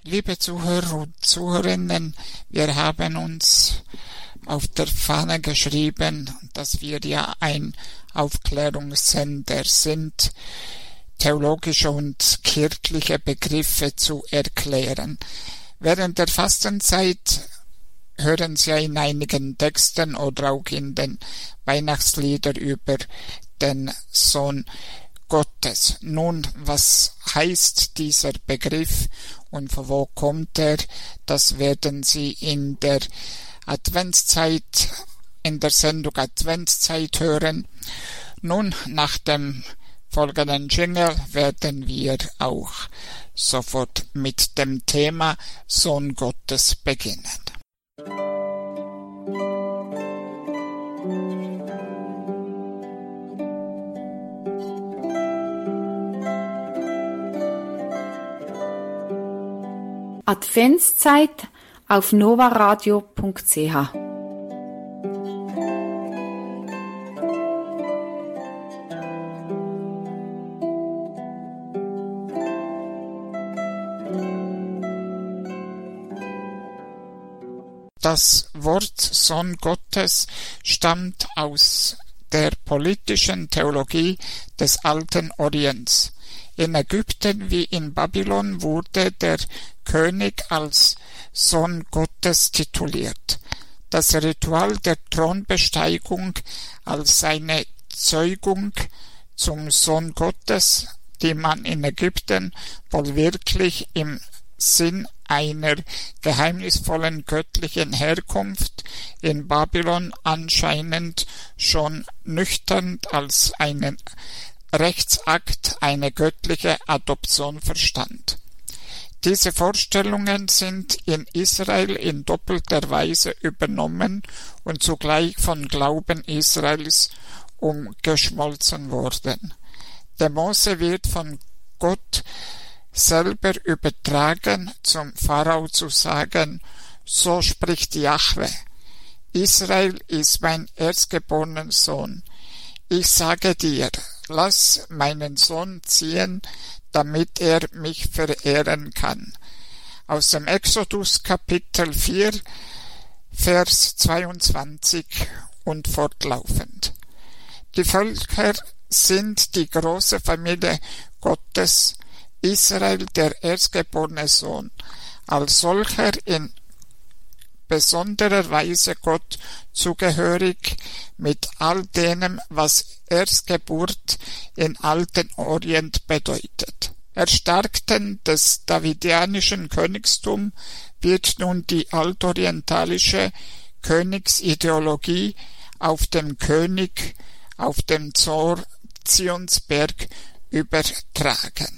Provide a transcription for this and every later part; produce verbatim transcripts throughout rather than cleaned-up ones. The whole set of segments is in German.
Liebe Zuhörer und Zuhörerinnen, wir haben uns auf der Fahne geschrieben, dass wir ja ein Aufklärungssender sind, theologische und kirchliche Begriffe zu erklären. Während der Fastenzeit hören Sie ja in einigen Texten oder auch in den Weihnachtsliedern über den Sohn Gottes. Nun, was heißt dieser Begriff und von wo kommt er? Das werden Sie in der Adventszeit, in der Sendung Adventszeit hören. Nun, nach dem folgenden Jingle werden wir auch sofort mit dem Thema Sohn Gottes beginnen. Adventszeit auf novaradio punkt c h. Das Wort Sohn Gottes stammt aus der politischen Theologie des alten Orients. In Ägypten wie in Babylon wurde der König als Sohn Gottes tituliert. Das Ritual der Thronbesteigung als seine Zeugung zum Sohn Gottes, die man in Ägypten wohl wirklich im Sinn einer geheimnisvollen göttlichen Herkunft, in Babylon anscheinend schon nüchtern als einen Rechtsakt, eine göttliche Adoption verstand. Diese Vorstellungen sind in Israel in doppelter Weise übernommen und zugleich von Glauben Israels umgeschmolzen worden. Der Mose wird von Gott selber übertragen, zum Pharao zu sagen: So spricht Jahwe, Israel ist mein erstgeborener Sohn. Ich sage dir, lass meinen Sohn ziehen, damit er mich verehren kann. Aus dem Exodus Kapitel vier, Vers zweiundzwanzig und fortlaufend. Die Völker sind die große Familie Gottes, Israel der erstgeborene Sohn, als solcher in besonderer Weise Gott zugehörig mit all dem, was Erstgeburt in alten Orient bedeutet. Erstarkten des davidianischen Königstum wird nun die altorientalische Königsideologie auf dem König, auf dem Zionsberg übertragen.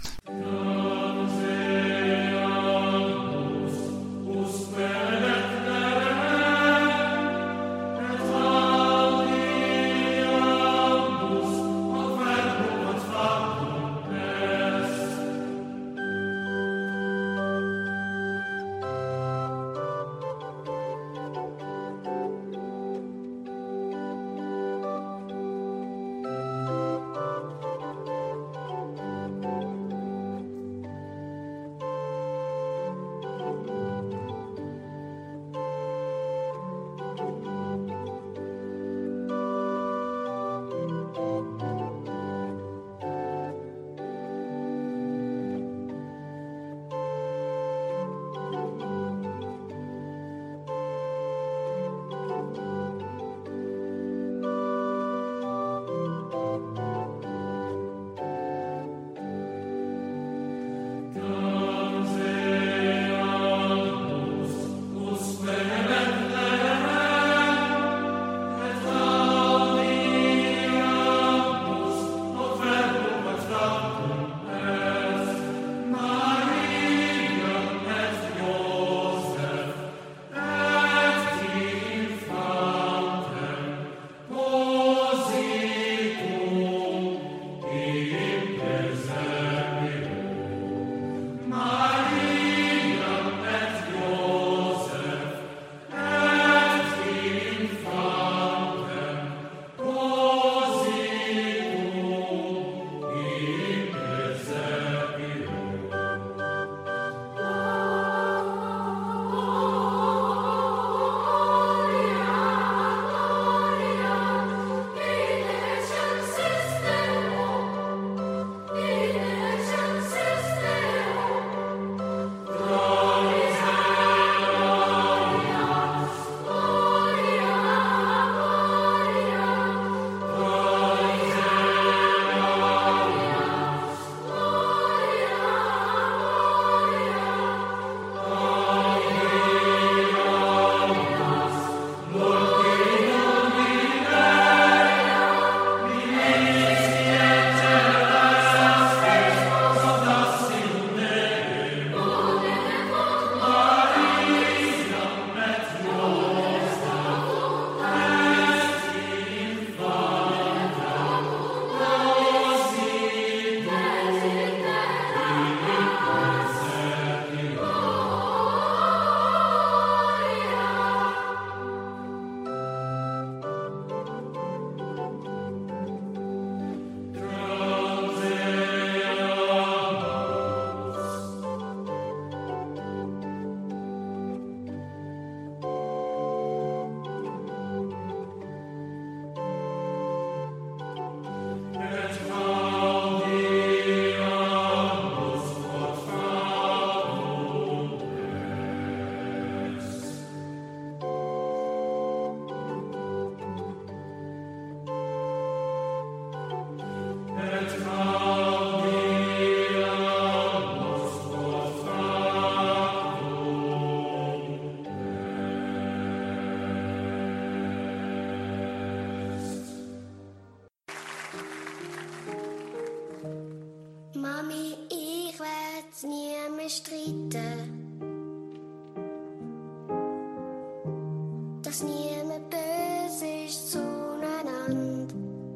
dass niemand böse ist zueinander.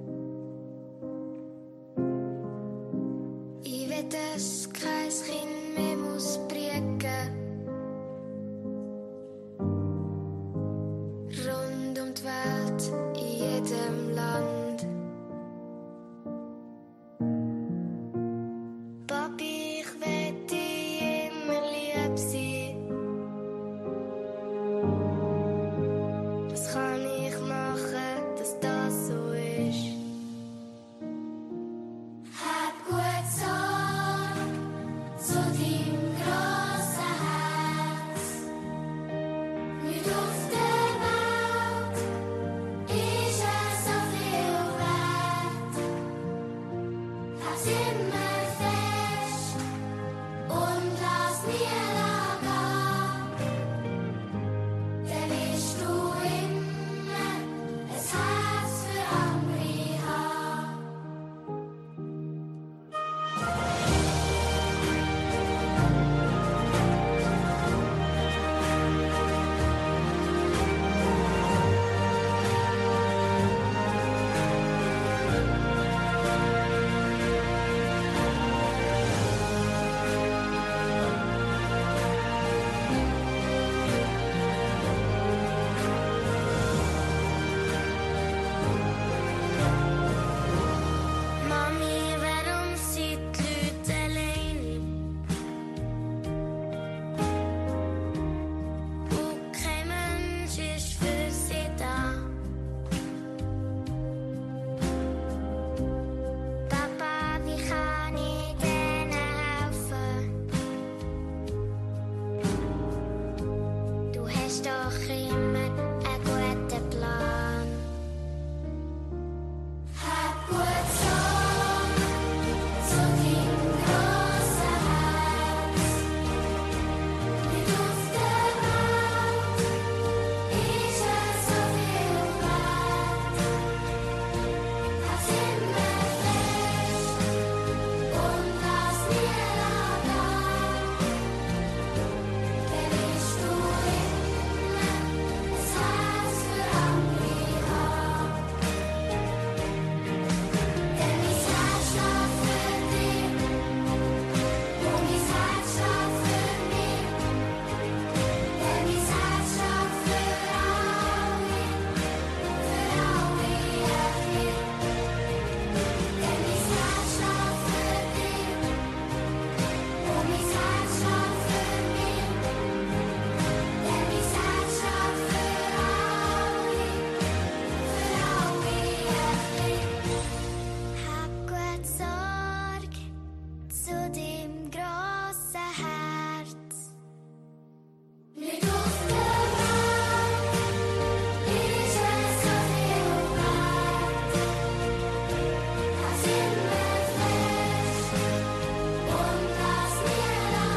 Ich will das Kreiskind mehr muss prägen. Rund um die Welt, in jedem Land. Papi, ich will dir immer lieb sein. Was kann ich machen, dass das so ist? Hab gut Sorge zu deinem grossen Herz. Nicht auf der Welt ist es so viel wert. Hab's immer fest und lass nie gehen. Dann wirst du immer ein Herz für andere haben. Mami, warum sind die Leute alleine? Und kein Mensch ist für sie da. Papa, wie kann ich denen helfen? Du hast doch immer einen guten Plan. Hab gut Sorge zu deinem grossen Herz. Nicht auf der Welt ist es so viel wert. Hab's immer fest und lass nie gehen. Dann wirst du immer ein Herz für andere haben. Denn mein Herz schlägt für dich und mein Herz schlägt für mich. Denn mein Herz schlägt für alle, für alle Ewig. Denn mein Herz schlägt für dich und mein Herz schlägt für mich. Denn mein Herz schlägt für alle, für alle Ewig. Hab gut Sorge zu deinem grossen Herz. Nicht auf der Welt ist es so viel wert. Hab's immer fest und lass nie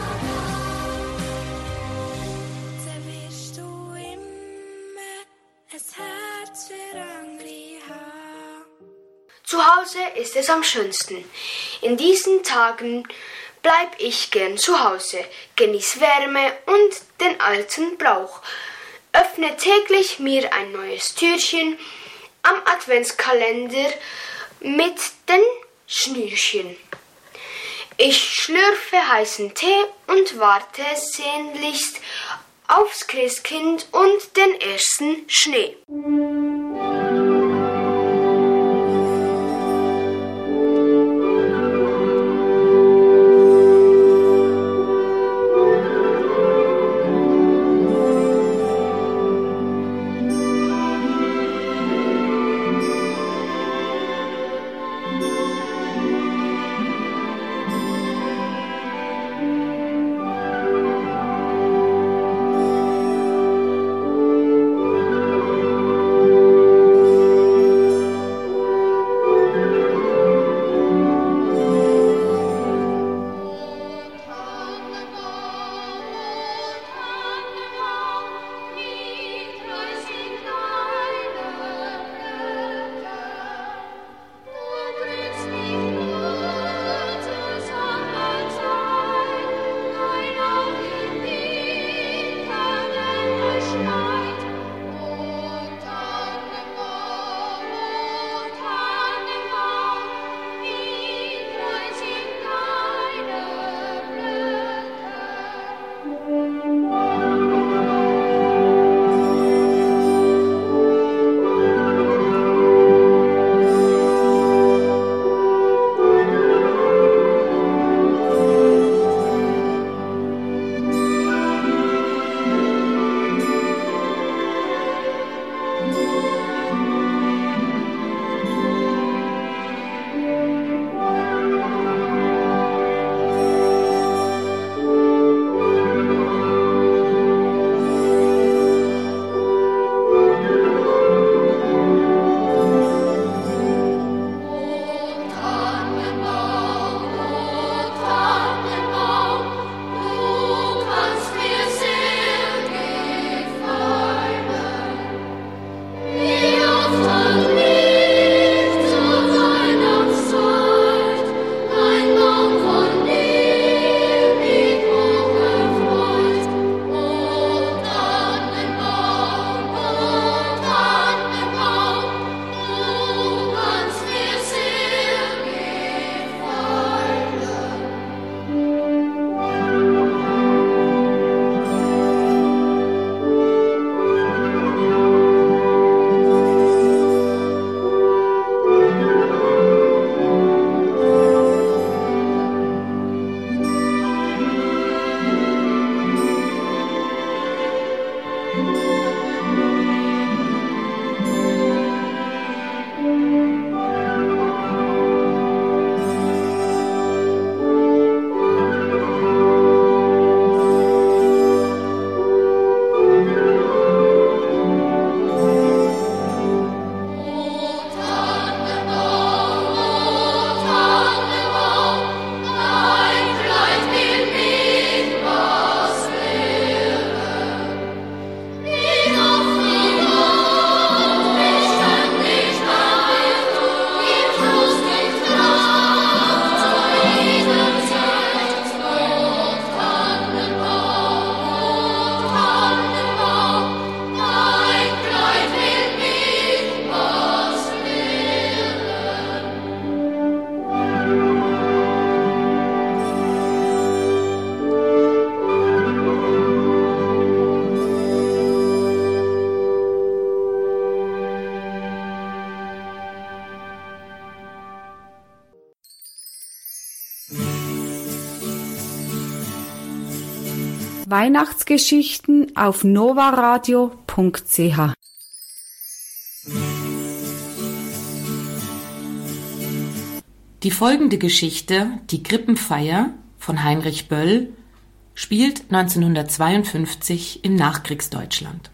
gehen. Dann wirst du immer ein Herz für andere haben. Zu Hause ist es am schönsten. In diesen Tagen bleib ich gern zu Hause, genieß Wärme und den alten Brauch. Öffne täglich mir ein neues Türchen am Adventskalender mit den Schnürchen. Ich schlürfe heißen Tee und warte sehnlichst aufs Christkind und den ersten Schnee. Hab Weihnachtsgeschichten auf novaradio punkt c h. Die folgende Geschichte, die Krippenfeier von Heinrich Böll, spielt neunzehnhundertzweiundfünfzig im Nachkriegsdeutschland.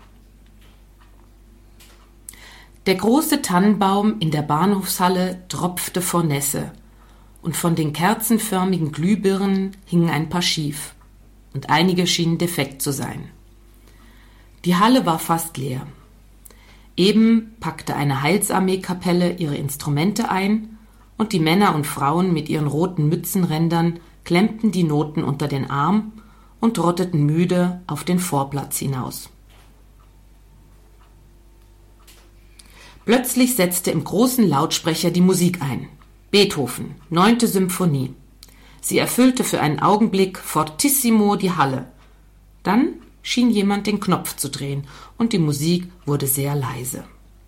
Der große Tannenbaum in der Bahnhofshalle tropfte vor Nässe, und von den kerzenförmigen Glühbirnen hingen ein paar schief, und einige schienen defekt zu sein. Die Halle war fast leer. Eben packte eine Heilsarmee-Kapelle ihre Instrumente ein, und die Männer und Frauen mit ihren roten Mützenrändern klemmten die Noten unter den Arm und trotteten müde auf den Vorplatz hinaus. Plötzlich setzte im großen Lautsprecher die Musik ein. Beethoven, neunte Symphonie. Sie erfüllte für einen Augenblick fortissimo die Halle. Dann schien jemand den Knopf zu drehen und die Musik wurde sehr leise.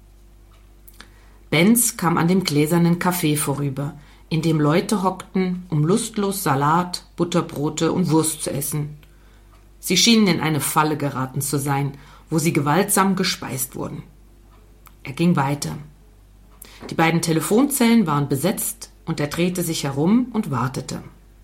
Benz kam an dem gläsernen Café vorüber, in dem Leute hockten, um lustlos Salat, Butterbrote und Wurst zu essen. Sie schienen in eine Falle geraten zu sein, wo sie gewaltsam gespeist wurden. Er ging weiter. Die beiden Telefonzellen waren besetzt und er drehte sich herum und wartete.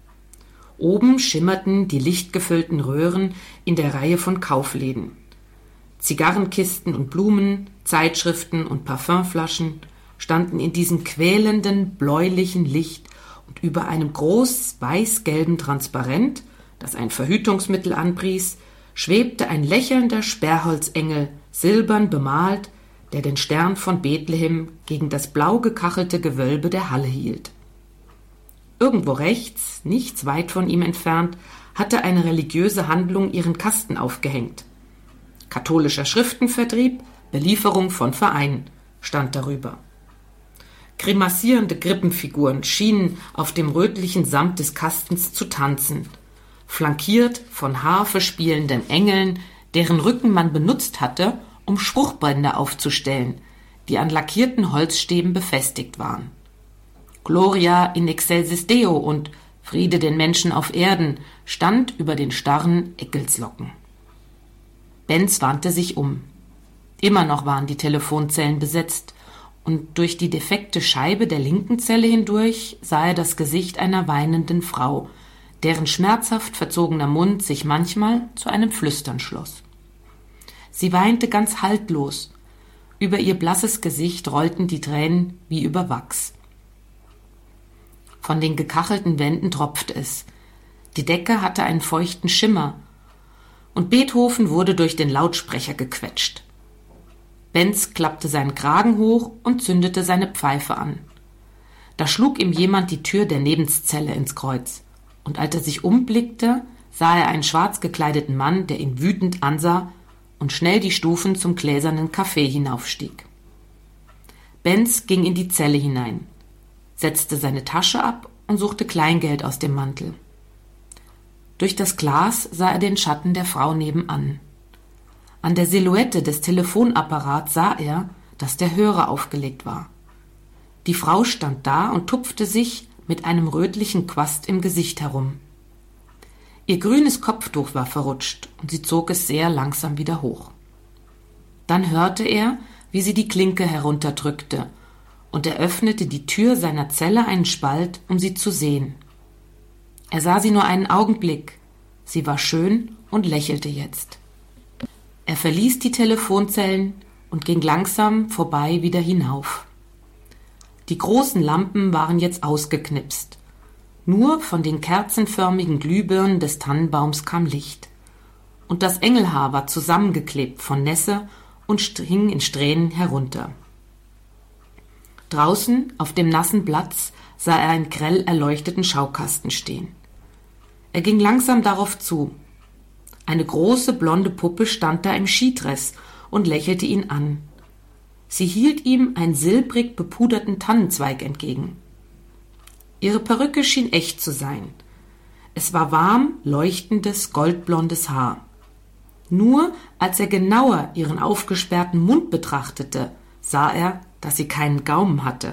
Oben schimmerten die lichtgefüllten Röhren in der Reihe von Kaufläden. Zigarrenkisten und Blumen, Zeitschriften und Parfümflaschen standen in diesem quälenden, bläulichen Licht und über einem groß weiß-gelben Transparent, das ein Verhütungsmittel anpries, schwebte ein lächelnder Sperrholzengel, silbern bemalt, der den Stern von Bethlehem gegen das blau gekachelte Gewölbe der Halle hielt. Irgendwo rechts, nichts weit von ihm entfernt, hatte eine religiöse Handlung ihren Kasten aufgehängt. Katholischer Schriftenvertrieb, Belieferung von Vereinen, stand darüber. Grimassierende Krippenfiguren schienen auf dem rötlichen Samt des Kastens zu tanzen, flankiert von Harfe spielenden Engeln, deren Rücken man benutzt hatte, um Spruchbänder aufzustellen, die an lackierten Holzstäben befestigt waren. Gloria in excelsis Deo und Friede den Menschen auf Erden stand über den starren Eckelslocken. Benz wandte sich um. Immer noch waren die Telefonzellen besetzt, und durch die defekte Scheibe der linken Zelle hindurch sah er das Gesicht einer weinenden Frau, deren schmerzhaft verzogener Mund sich manchmal zu einem Flüstern schloss. Sie weinte ganz haltlos. Über ihr blasses Gesicht rollten die Tränen wie über Wachs. Von den gekachelten Wänden tropfte es. Die Decke hatte einen feuchten Schimmer, und Beethoven wurde durch den Lautsprecher gequetscht. Benz klappte seinen Kragen hoch und zündete seine Pfeife an. Da schlug ihm jemand die Tür der Nebenszelle ins Kreuz, und als er sich umblickte, sah er einen schwarz gekleideten Mann, der ihn wütend ansah und schnell die Stufen zum gläsernen Café hinaufstieg. Benz ging in die Zelle hinein, setzte seine Tasche ab und suchte Kleingeld aus dem Mantel. Durch das Glas sah er den Schatten der Frau nebenan. An der Silhouette des Telefonapparats sah er, dass der Hörer aufgelegt war. Die Frau stand da und tupfte sich mit einem rötlichen Quast im Gesicht herum. Ihr grünes Kopftuch war verrutscht und sie zog es sehr langsam wieder hoch. Dann hörte er, wie sie die Klinke herunterdrückte, und er öffnete die Tür seiner Zelle einen Spalt, um sie zu sehen. Er sah sie nur einen Augenblick. Sie war schön und lächelte jetzt. Er verließ die Telefonzellen und ging langsam vorbei wieder hinauf. Die großen Lampen waren jetzt ausgeknipst. Nur von den kerzenförmigen Glühbirnen des Tannenbaums kam Licht. Und das Engelhaar war zusammengeklebt von Nässe und hing in Strähnen herunter. Draußen auf dem nassen Platz sah er einen grell erleuchteten Schaukasten stehen. Er ging langsam darauf zu. Eine große blonde Puppe stand da im Skidress und lächelte ihn an. Sie hielt ihm einen silbrig bepuderten Tannenzweig entgegen. Ihre Perücke schien echt zu sein. Es war warm, leuchtendes, goldblondes Haar. Nur als er genauer ihren aufgesperrten Mund betrachtete, sah er, dass sie keinen Gaumen hatte.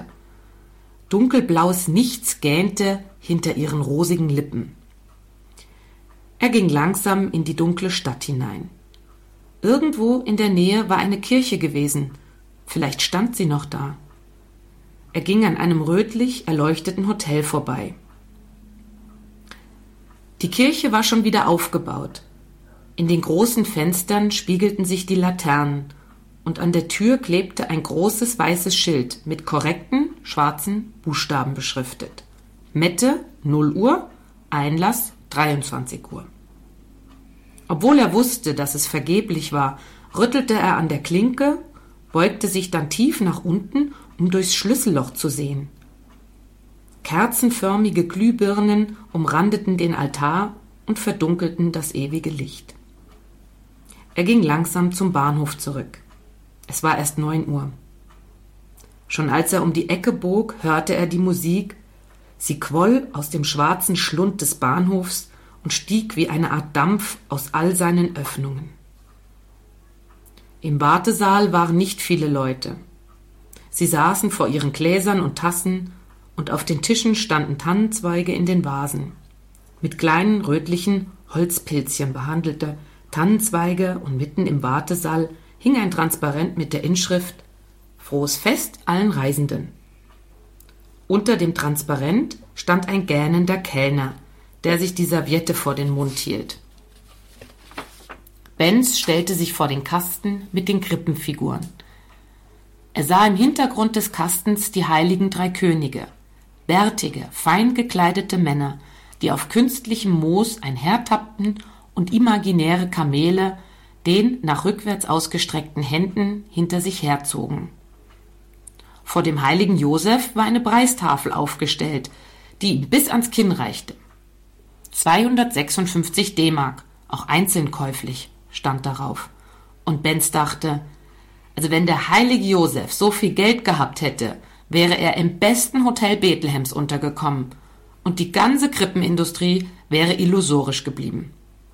Dunkelblaues Nichts gähnte hinter ihren rosigen Lippen. Er ging langsam in die dunkle Stadt hinein. Irgendwo in der Nähe war eine Kirche gewesen. Vielleicht stand sie noch da. Er ging an einem rötlich erleuchteten Hotel vorbei. Die Kirche war schon wieder aufgebaut. In den großen Fenstern spiegelten sich die Laternen und an der Tür klebte ein großes weißes Schild mit korrekten schwarzen Buchstaben beschriftet. Mette null Uhr, Einlass dreiundzwanzig Uhr. Obwohl er wusste, dass es vergeblich war, rüttelte er an der Klinke, beugte sich dann tief nach unten, um durchs Schlüsselloch zu sehen. Kerzenförmige Glühbirnen umrandeten den Altar und verdunkelten das ewige Licht. Er ging langsam zum Bahnhof zurück. Es war erst neun Uhr. Schon als er um die Ecke bog, hörte er die Musik. Sie quoll aus dem schwarzen Schlund des Bahnhofs und stieg wie eine Art Dampf aus all seinen Öffnungen. Im Wartesaal waren nicht viele Leute. Sie saßen vor ihren Gläsern und Tassen, und auf den Tischen standen Tannenzweige in den Vasen, mit kleinen rötlichen Holzpilzchen behandelte Tannenzweige, und mitten im Wartesaal hing ein Transparent mit der Inschrift »Frohes Fest allen Reisenden«. Unter dem Transparent stand ein gähnender Kellner, der sich die Serviette vor den Mund hielt. Benz stellte sich vor den Kasten mit den Krippenfiguren. Er sah im Hintergrund des Kastens die heiligen drei Könige, bärtige, fein gekleidete Männer, die auf künstlichem Moos einhertappten und imaginäre Kamele den nach rückwärts ausgestreckten Händen hinter sich herzogen. Vor dem heiligen Josef war eine Preistafel aufgestellt, die ihm bis ans Kinn reichte. zweihundertsechsundfünfzig D-Mark, auch einzeln käuflich, stand darauf. Und Benz dachte, also wenn der heilige Josef so viel Geld gehabt hätte, wäre er im besten Hotel Bethlehems untergekommen und die ganze Krippenindustrie wäre illusorisch geblieben.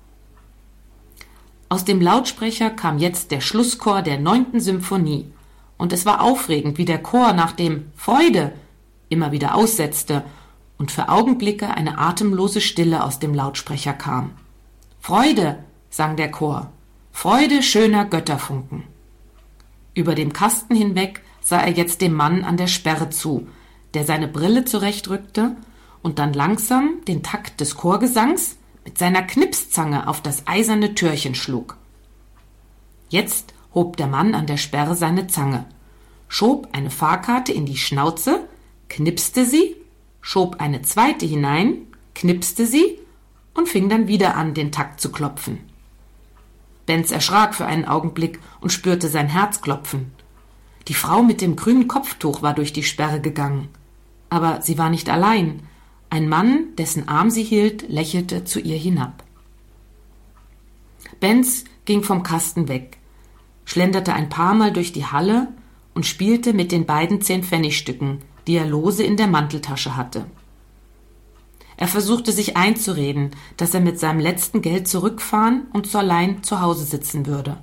Aus dem Lautsprecher kam jetzt der Schlusschor der neunten Symphonie, und es war aufregend, wie der Chor nach dem »Freude« immer wieder aussetzte und für Augenblicke eine atemlose Stille aus dem Lautsprecher kam. »Freude«, sang der Chor, »Freude schöner Götterfunken«. Über dem Kasten hinweg sah er jetzt dem Mann an der Sperre zu, der seine Brille zurechtrückte und dann langsam den Takt des Chorgesangs mit seiner Knipszange auf das eiserne Türchen schlug. Jetzt hob der Mann an der Sperre seine Zange, schob eine Fahrkarte in die Schnauze, knipste sie, schob eine zweite hinein, knipste sie und fing dann wieder an, den Takt zu klopfen. Benz erschrak für einen Augenblick und spürte sein Herz klopfen. Die Frau mit dem grünen Kopftuch war durch die Sperre gegangen. Aber sie war nicht allein. Ein Mann, dessen Arm sie hielt, lächelte zu ihr hinab. Benz ging vom Kasten weg, schlenderte ein paar Mal durch die Halle und spielte mit den beiden Zehn-Pfennigstücken, die er lose in der Manteltasche hatte. Er versuchte sich einzureden, dass er mit seinem letzten Geld zurückfahren und so allein zu Hause sitzen würde.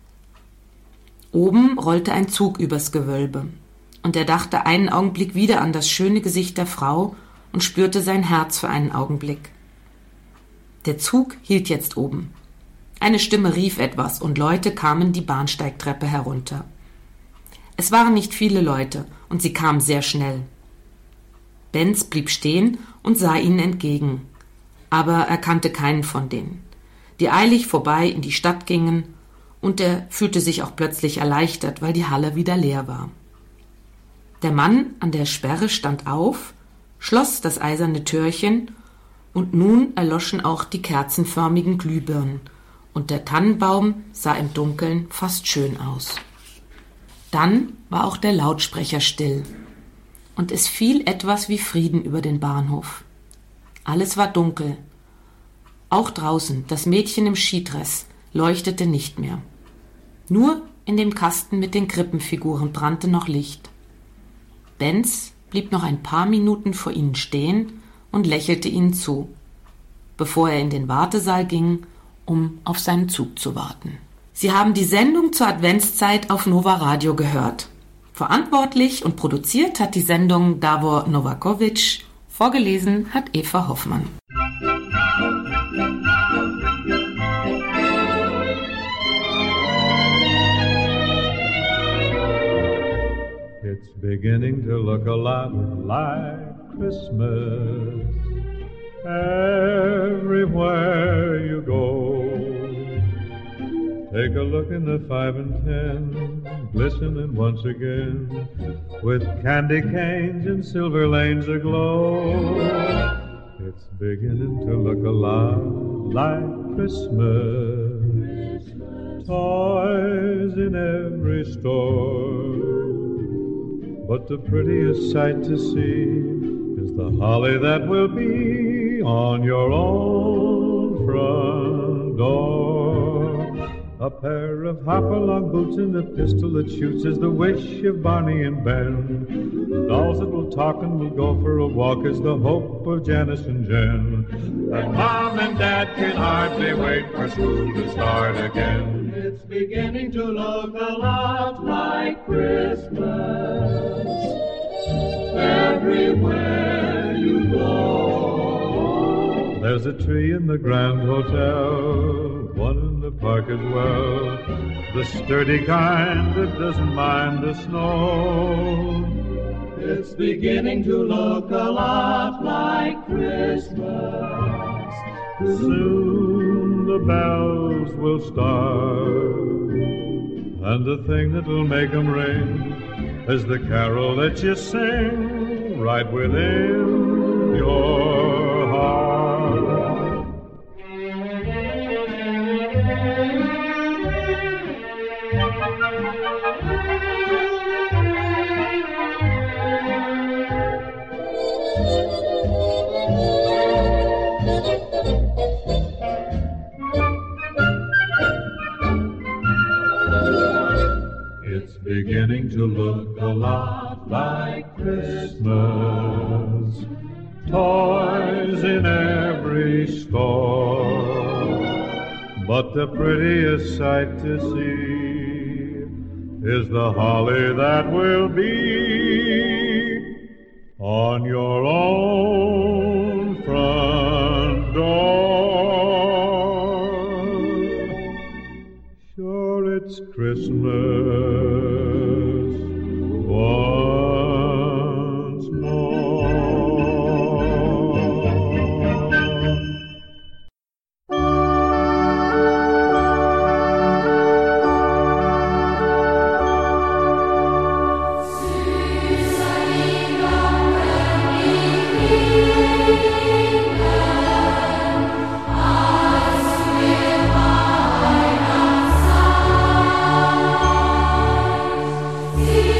Oben rollte ein Zug übers Gewölbe, und er dachte einen Augenblick wieder an das schöne Gesicht der Frau und spürte sein Herz für einen Augenblick. Der Zug hielt jetzt oben. Eine Stimme rief etwas, und Leute kamen die Bahnsteigtreppe herunter. Es waren nicht viele Leute, und sie kamen sehr schnell. Benz blieb stehen und sah ihnen entgegen, aber er kannte keinen von denen, die eilig vorbei in die Stadt gingen, und er fühlte sich auch plötzlich erleichtert, weil die Halle wieder leer war. Der Mann an der Sperre stand auf, schloss das eiserne Türchen, und nun erloschen auch die kerzenförmigen Glühbirnen, und der Tannenbaum sah im Dunkeln fast schön aus. Dann war auch der Lautsprecher still, und es fiel etwas wie Frieden über den Bahnhof. Alles war dunkel. Auch draußen, das Mädchen im Skidress leuchtete nicht mehr. Nur in dem Kasten mit den Krippenfiguren brannte noch Licht. Benz blieb noch ein paar Minuten vor ihnen stehen und lächelte ihnen zu, bevor er in den Wartesaal ging, um auf seinen Zug zu warten. Sie haben die Sendung zur Adventszeit auf Nova Radio gehört. Verantwortlich und produziert hat die Sendung Davor Novakovic, vorgelesen hat Eva Hoffmann. beginning to look a lot like Christmas everywhere you go. Take a look in the five and ten, glistening once again, with candy canes and silver lanes aglow. It's beginning to look a lot like Christmas, toys in every store. But the prettiest sight to see is the holly that will be on your own front door. A pair of hopalong boots and a pistol that shoots is the wish of Barney and Ben. Dolls that will talk and will go for a walk is the hope of Janice and Jen. And Mom and Dad can hardly wait for school to start again. It's beginning to look a lot like Christmas everywhere you go. There's a tree in the Grand Hotel, one in the park as well, the sturdy kind that doesn't mind the snow. It's beginning to look a lot like Christmas. Soon the bells will start, and the thing that will make them ring is the carol that you sing right within your heart. It's beginning to look a lot like Christmas, toys in every store. But the prettiest sight to see is the holly that will be on your own front door. Sure, it's Christmas once more. See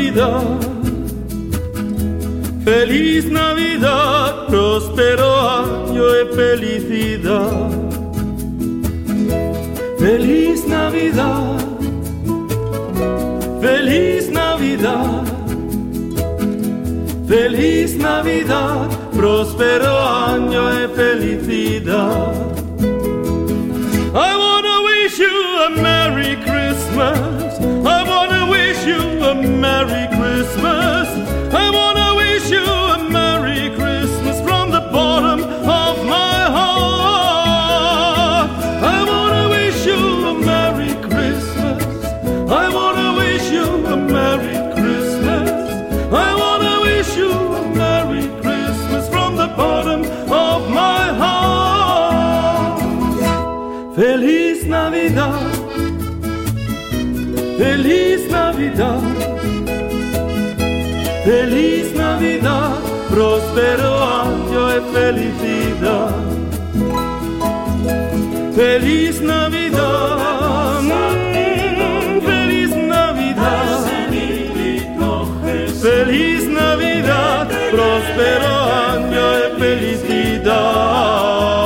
Navidad, feliz Navidad, próspero año de felicidad. Feliz Navidad, feliz Navidad, feliz Navidad, próspero año de felicidad. I wanna wish you a Merry Christmas. I wanna wish you a Merry Christmas. I wanna wish you a Merry Christmas from the bottom of my heart. I wanna wish you a Merry Christmas. I wanna wish you a Merry Christmas. I wanna wish you a Merry Christmas from the bottom of my heart. Feliz Navidad, feliz Navidad, feliz Navidad, próspero año de felicidad. Feliz Navidad, mm, feliz Navidad, feliz Navidad, próspero año de felicidad.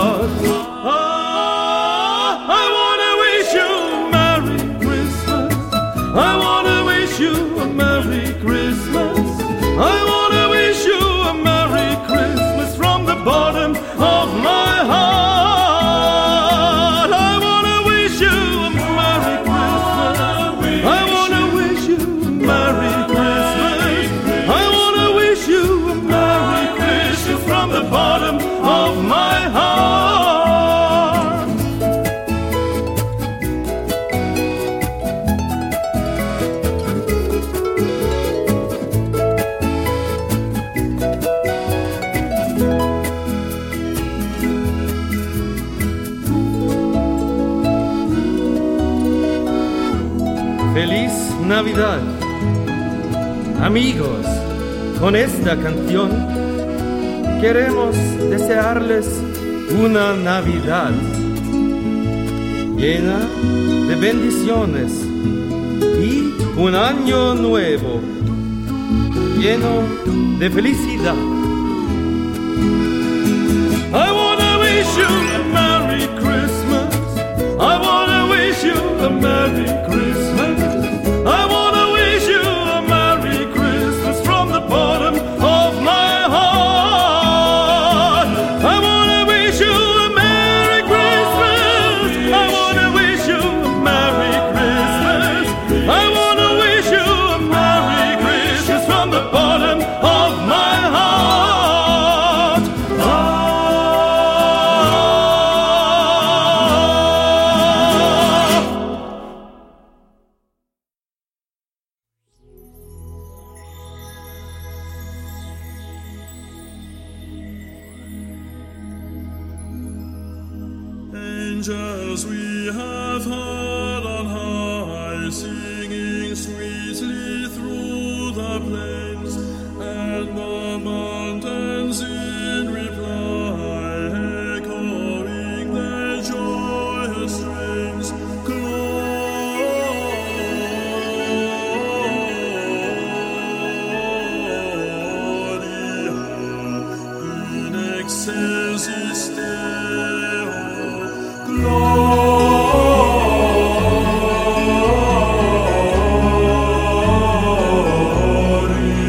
Navidad. Amigos, con esta canción queremos desearles una Navidad llena de bendiciones y un año nuevo lleno de felicidad. I wanna wish you a Merry Christmas. I wanna wish you a Merry Christmas. I wanna wish you a Merry Christmas from the bottom of my heart. I wanna wish you a Merry Christmas. I wanna wish you a Merry Christmas. I wanna wish you a Merry Christmas from the bottom of my heart. Ah. Angels we have heard on high, singing sweetly through the plains, and the mountains in reply, echoing their joyous strains. Gloria in excelsis Deo. Gloria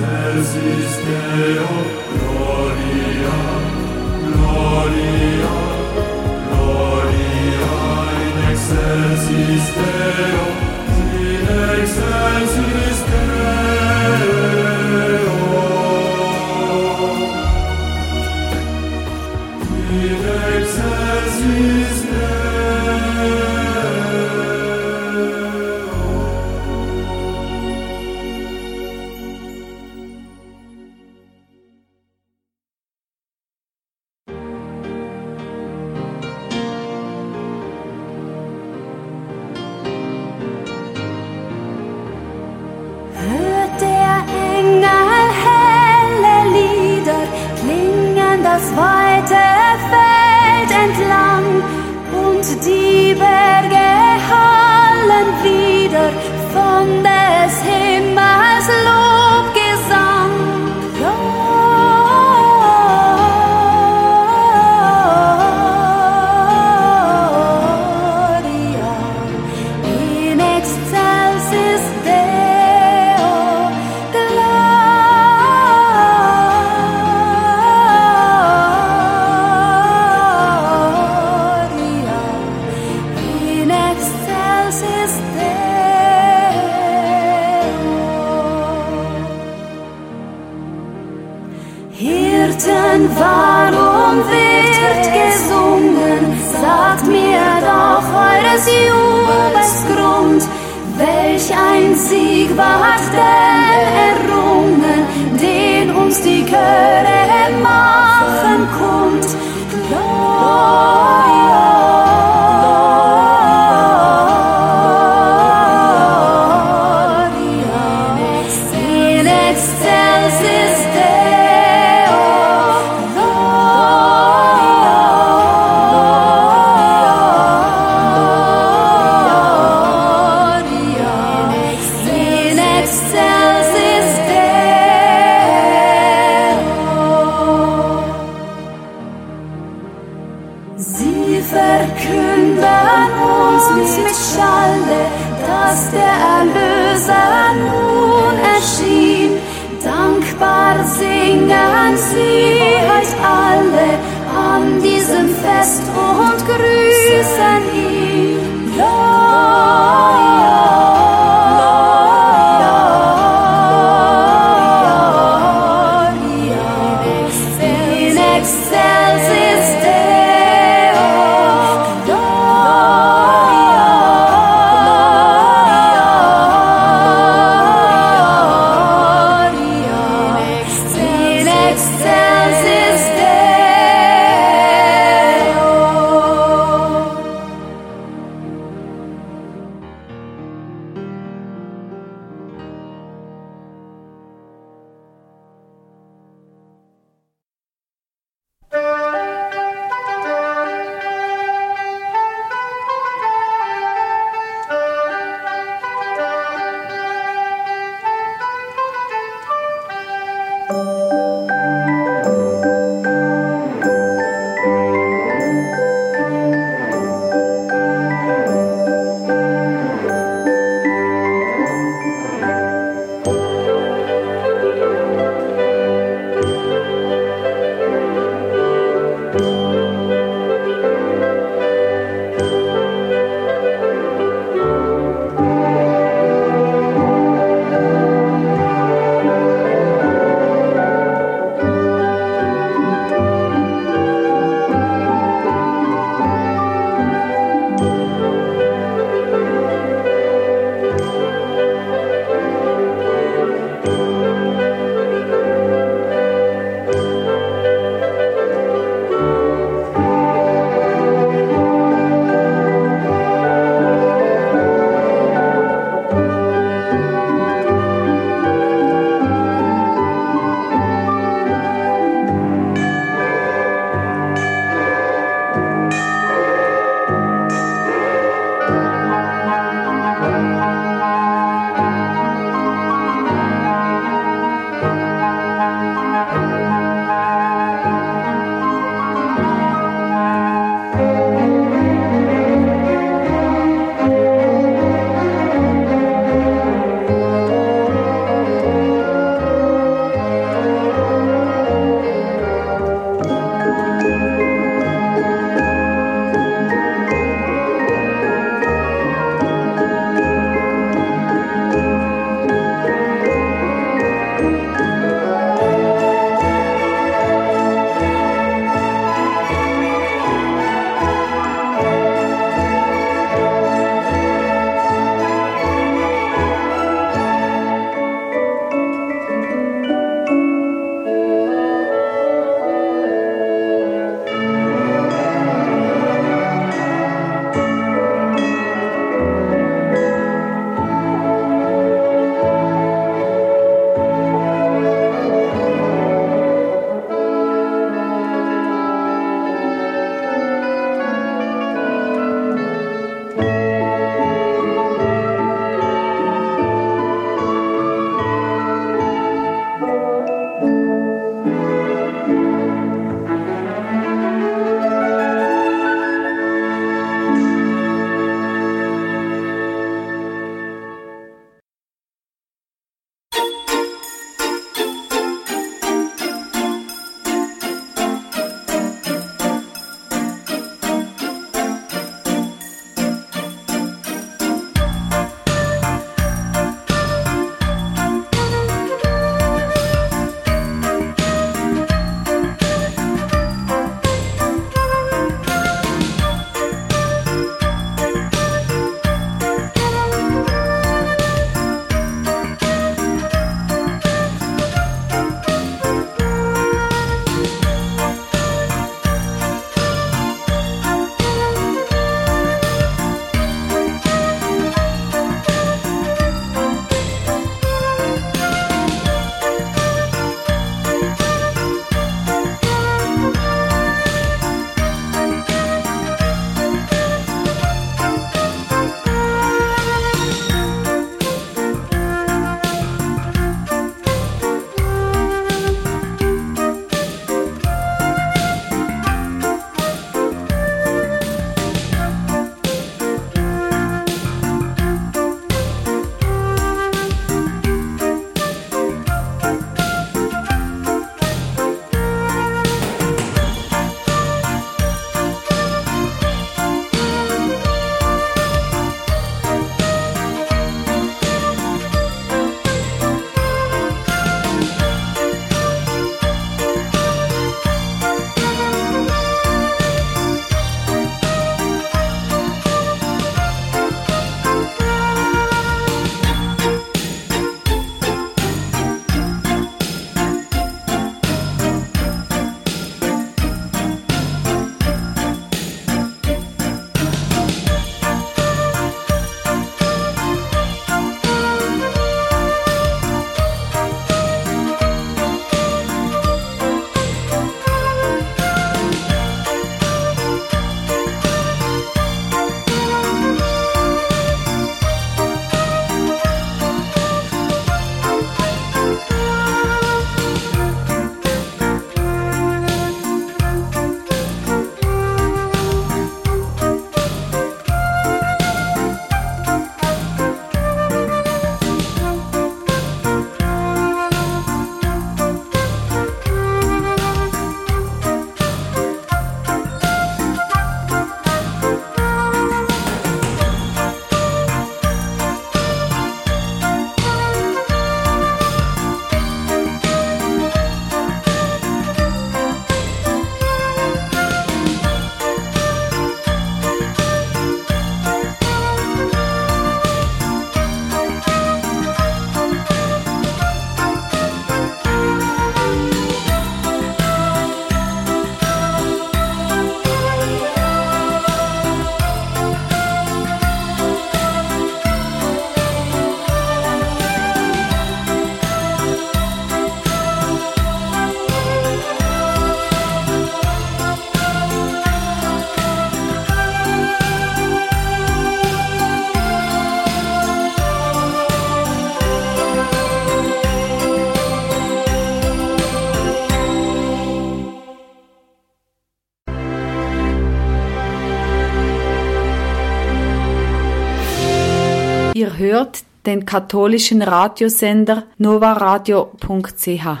hört den katholischen Radiosender novaradio punkt c h.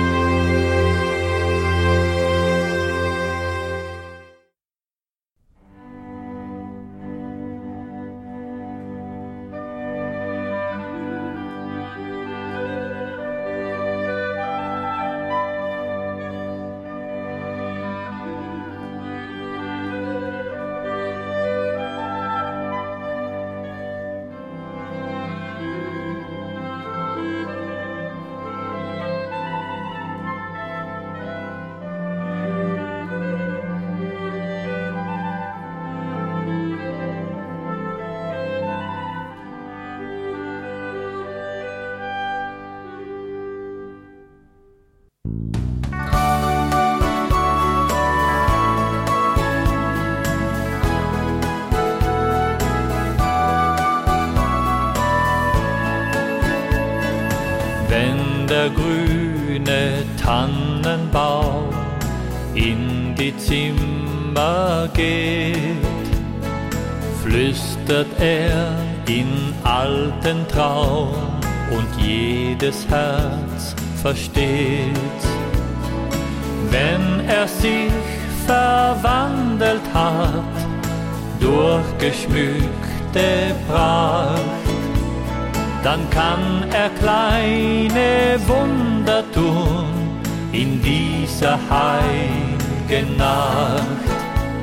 Wenn der grüne Tannenbaum in die Zimmer geht, flüstert er in alten Traum und jedes Herz versteht. Wenn er sich verwandelt hat durch geschmückte Pracht, dann kann er kleine Wunder tun in dieser heiligen Nacht.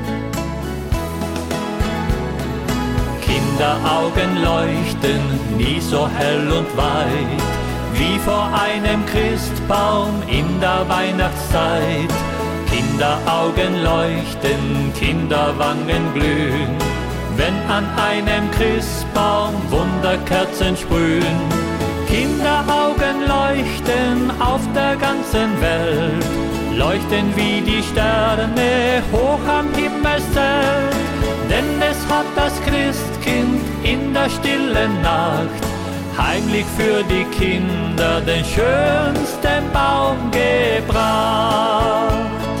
Kinderaugen leuchten nie so hell und weit wie vor einem Christbaum in der Weihnachtszeit. Kinderaugen leuchten, Kinderwangen glühen, wenn an einem Christbaum Wunderkerzen sprühen. Kinderaugen leuchten auf der ganzen Welt, leuchten wie die Sterne hoch am Himmelszelt. Denn es hat das Christkind in der stillen Nacht heimlich für die Kinder den schönsten Baum gebracht.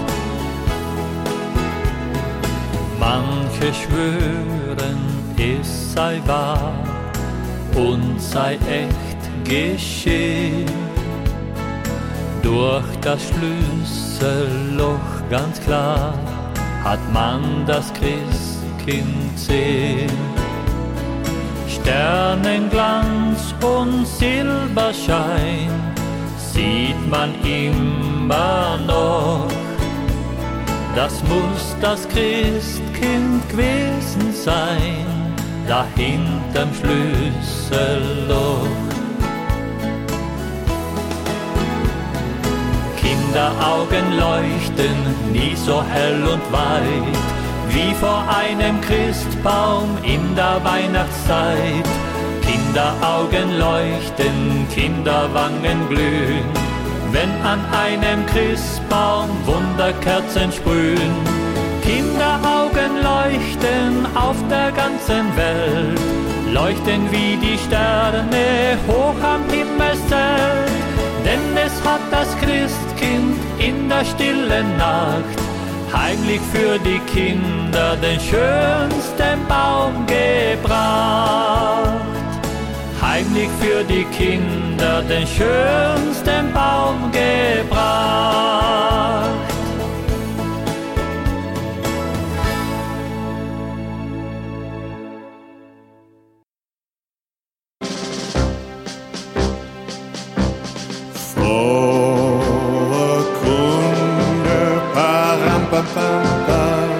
Manche schwören, es sei wahr und sei echt geschehen. Durch das Schlüsselloch ganz klar hat man das Christkind sehen. Sternenglanz und Silberschein sieht man immer noch. Das muss das Christkind gewesen sein, da hinterm Schlüsselloch. Kinderaugen leuchten nie so hell und weit wie vor einem Christbaum in der Weihnachtszeit. Kinderaugen leuchten, Kinderwangen glühen, wenn an einem Christbaum Wunderkerzen sprühen. Kinderaugen leuchten auf der ganzen Welt, leuchten wie die Sterne hoch am Himmelszelt. Denn es hat das Christkind in der stillen Nacht heimlich für die Kinder den schönsten Baum gebracht. Heimlich für die Kinder den schönsten Baum gebracht. Frohe Kunde, param, pam, pam, pam,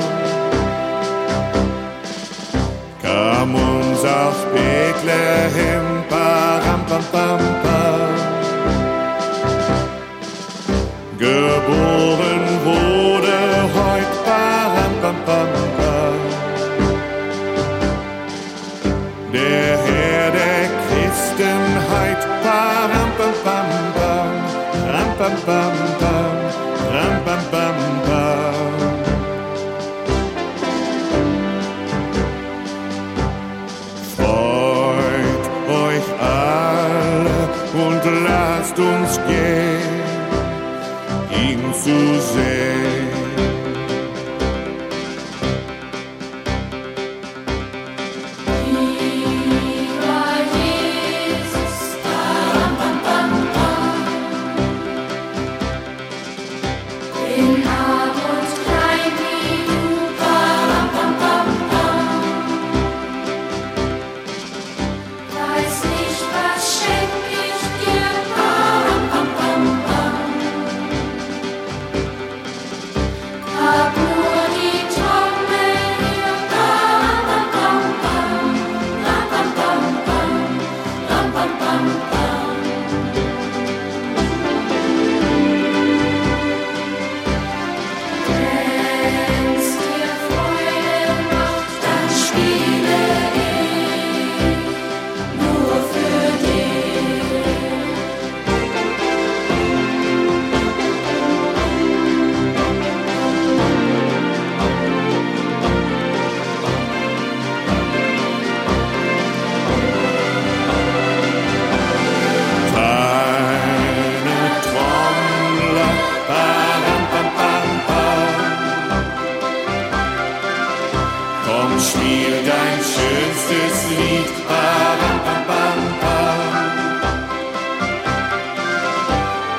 kam uns aus Bethlehem, param, pam, pam, pam. Geboren wurde heut, param, pam, pam, pam. Der Herr der Christenheit, param, pam, pam, pam, ram, pam, pam, pam, ram, pam, pam, pam. Freut euch alle und lasst uns gehen, ihn zu sehen. Viva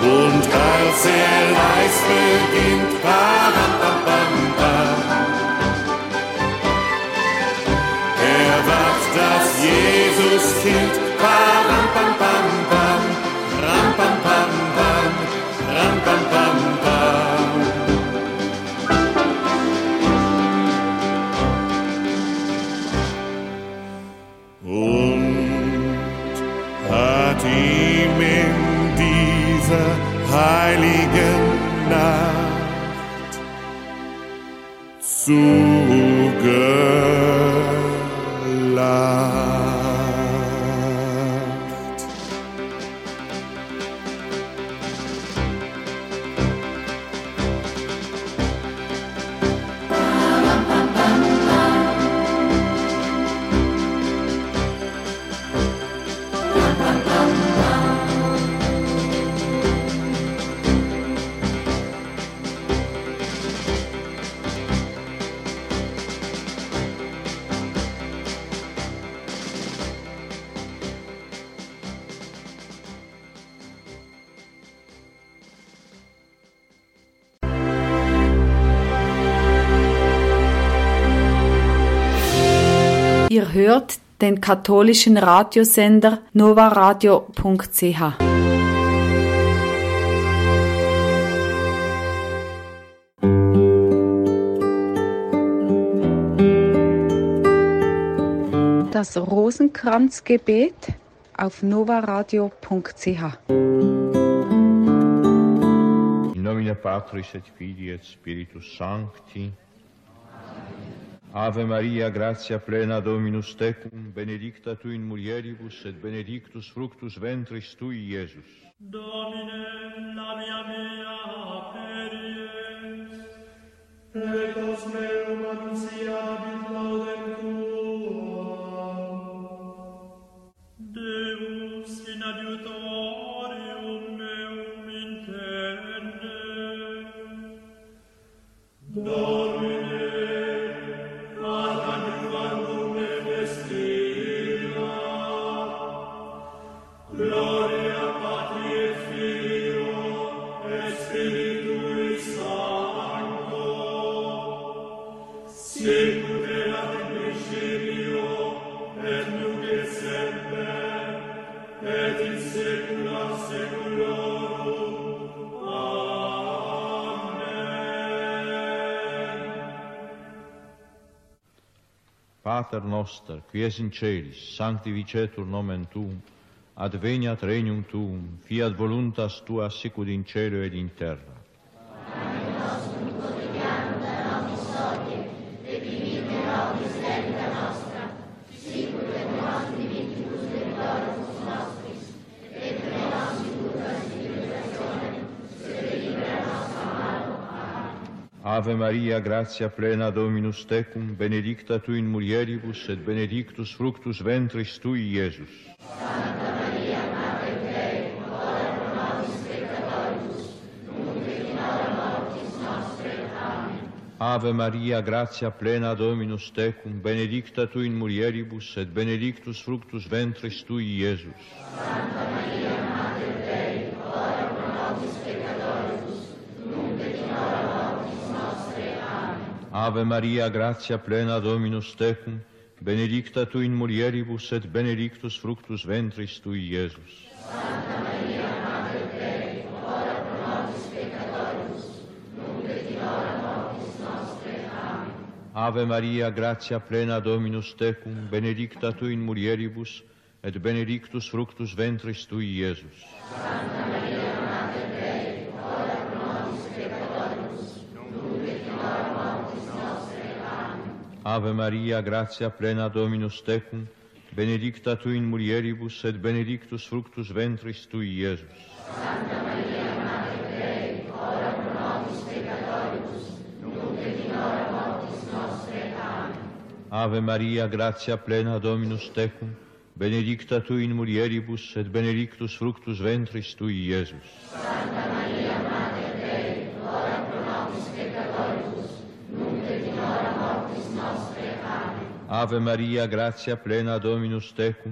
Und als er leis beginnt, param, pam, pam, pam, erwacht das Jesuskind, param, pam, pam, pam, ram, pam, pam, pam, ram, pam, pam, pam. Und hat ihm in dieser heiligen Nacht zugelacht. Ihr hört den katholischen Radiosender novaradio punkt c h. Das Rosenkranzgebet auf novaradio punkt c h. In nomine Patris et Filii et Spiritus Sancti. Ave Maria, gratia plena Dominus tecum, benedicta tu in mulieribus et benedictus fructus ventris tui, Iesus. Domine, labia mea peries, Plecos meum annunciabit laudem tua. Deus in adiutorium meum intende. Domine, Gloria Patri et Filio et Spiritui Sancto, sicut erat in principio et nunc et semper et in saecula saeculorum. Amen. Pater noster, qui es in celis, sanctificetur nomen tuum, adveniat regnum tuum, fiat voluntas tua sicut in cielo ed in terra. Panem nostrum quotidianum da nobis hodie, et dimitte nobis debita nostra, sicut et nos dimittibus debitores nostris, et ne nos inducas in tentationem, sed libera nos a malo. Amen. Ave Maria, gratia plena Dominus tecum, benedicta tu in mulieribus et benedictus fructus ventris tui, Iesus. Santa Maria, Mater Dei, ora pro nobis peccatoribus, nunc et in hora mortis nostre. Amen. Ave Maria, gratia plena Dominus tecum, benedicta tu in mulieribus et benedictus fructus ventris tui, Iesus. Santa Maria, Mater Dei, ora pro nobis peccatoribus, nunc et in hora mortis nostre. Amen. Ave Maria, gratia plena Dominus tecum, benedicta tu in mulieribus et benedictus fructus ventris tui, Iesus. Santa Maria, Mater Dei, ora pro nobis peccatoribus, nunc et in hora mortis nostre. Amen. Ave Maria, gratia plena Dominus tecum, benedicta tu in mulieribus et benedictus fructus ventris tui, Iesus. Santa Maria, Mater Dei, ora pro nobis peccatoribus, nunc et in hora mortis nostre. Amen. Ave Maria, gratia plena Dominus tecum, benedicta tu in mulieribus et benedictus fructus ventris tui, Iesus. Santa Maria, Mater Dei, ora pro nobis peccatoribus, nunc et in hora mortis nostre. Amen. Ave Maria, gratia plena Dominus tecum, benedicta tu in mulieribus et benedictus fructus ventris tui, Iesus. Santa Maria, Mater Dei, ora pro nobis peccatoribus, nunc et in hora mortis nostre. Amen. Ave Maria, gratia plena Dominus tecum,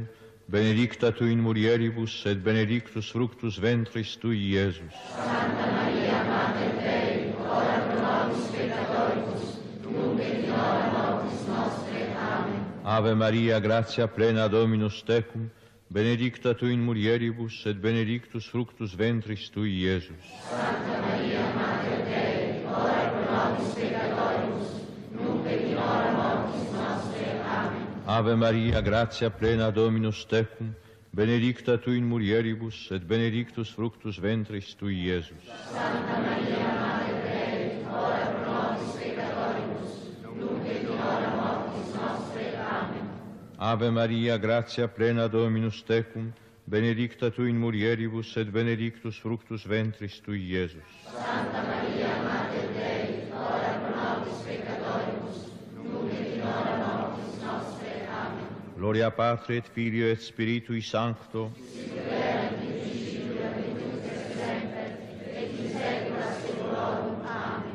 benedicta tu in mulieribus, et benedictus fructus ventris tui, Iesus. Santa Maria, Mater Dei, ora pro nobis peccatoribus, nunc et in hora mortis nostre. Amen. Ave Maria, gratia plena Dominus tecum, benedicta tu in mulieribus, et benedictus fructus ventris tui, Iesus. Santa Maria, Mater Dei, ora pro nobis peccatoribus, nunc et in hora mortis nostre. Amen. Ave Maria, gratia plena Dominus tecum, benedicta tu in mulieribus, et benedictus fructus ventris tui, Iesus. Santa Maria, Mater Dei, ora pro nobis peccatoribus, nunc et in hora mortis nostre. Amen. Ave Maria, gratia plena Dominus tecum, benedicta tu in mulieribus, et benedictus fructus ventris tui, Iesus. Santa Maria, Mater Dei, ora pro nobis peccatoribus, nunc et in hora mortis nostre. Amen. Gloria Patri et Filio et Spiritui Sancto, Sic era in principio et nunc et semper, et in saecula saeculorum. Amen.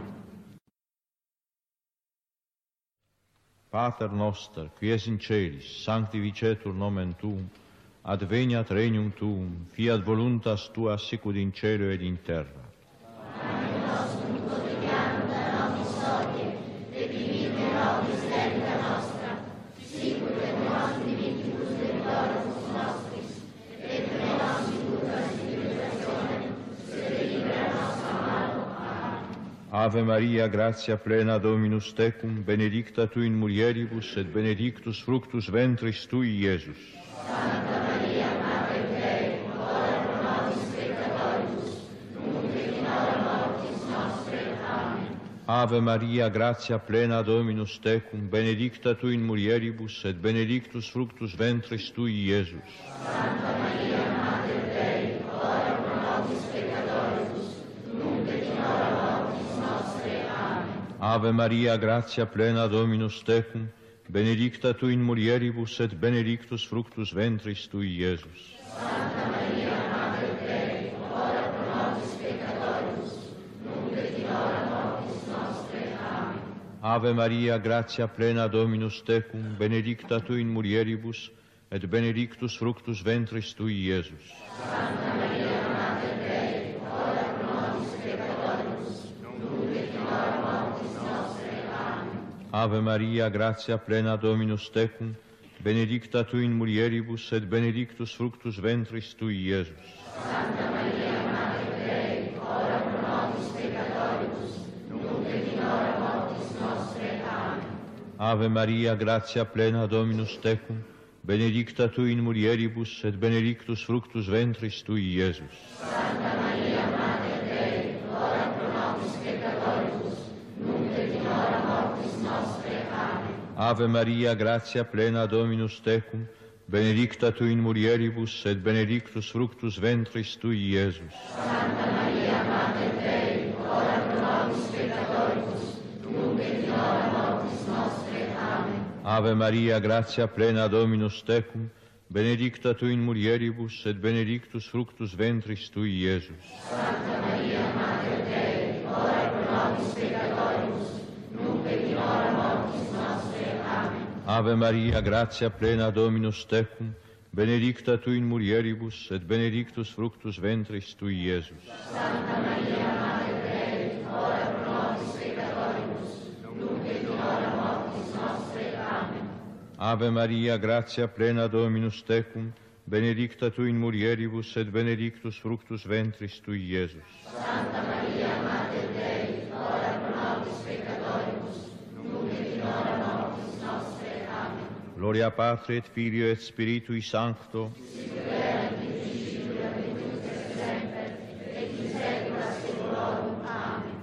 Pater noster, qui es in celis, sanctificetur nomen tuum, adveniat regnum tuum, fiat voluntas tua sicut in cielo ed in terra. Panem nostrum quotidianum da nobis hodie, et dimitte nobis debita nostra, sicut et nos dimittibus debitoribus nostris, et ne nos inducas in tentationem, sed libera nos a malo. Amen. Ave Maria, gratia plena Dominus tecum, benedicta tu in mulieribus, et benedictus fructus ventris tui, Iesus. Santa Maria, Mater Dei, ora pro nobis peccatoribus, nunc et in hora mortis nostre. Amen. Ave Maria, gratia plena Dominus tecum, benedicta tu in mulieribus, et benedictus fructus ventris tui, Iesus. Santa Maria, Mater Dei, ora pro nobis peccatoribus, nunc et in hora mortis nostre. Amen. Ave Maria, gratia plena Dominus tecum, benedicta tu in mulieribus, et benedictus fructus ventris tui, Iesus. Santa Maria, Mater Dei, ora pro nobis peccatoribus, nunc et in hora mortis nostre. Amen. Ave Maria, gratia plena Dominus tecum, benedicta tu in mulieribus, et benedictus fructus ventris tui, Iesus. Santa Maria, Mater Dei, ora pro nobis peccatoribus, nunc et in hora mortis nostre. Amen. Ave Maria, gratia plena Dominus tecum, benedicta tu in mulieribus, et benedictus fructus ventris tui, Iesus. Santa Maria, Mater Dei, ora pro nobis peccatoribus, nunc et in hora mortis nostre. Amen. Ave Maria, gratia plena Dominus tecum, benedicta tu in mulieribus, et benedictus fructus ventris tui, Iesus. Santa Maria, Mater Dei, ora pro nobis peccatoribus, nunc et in hora mortis nostre. Amen. Ave Maria, gratia plena Dominus tecum, benedicta tu in mulieribus, et benedictus fructus ventris tui, Iesus. Santa Maria, Mater Dei, ora pro nobis peccatoribus, nunc et in hora mortis nostre. Amen. Ave Maria, gratia plena Dominus tecum, benedicta tu in mulieribus, et benedictus fructus ventris tui, Iesus. Santa Maria, Mater Dei, ora pro nobis peccatoribus, nunc et in hora mortis nostre. Amen. Ave Maria, gratia plena Dominus tecum, benedicta tu in mulieribus, et benedictus fructus ventris tui, Iesus. Santa Maria, Mater Dei, ora pro nobis peccatoribus, nunc et in hora mortis nostre. Amen. Ave Maria, gratia plena Dominus tecum, benedicta tu in mulieribus, et benedictus fructus ventris tui, Iesus. Santa Maria, Mater Dei, ora pro nobis peccatoribus, nunc et in hora mortis nostre. Amen. Gloria Patri et Filio et Spiritui Sancto, Sic era in principio et nunc et semper, et in saecula saeculorum. Amen.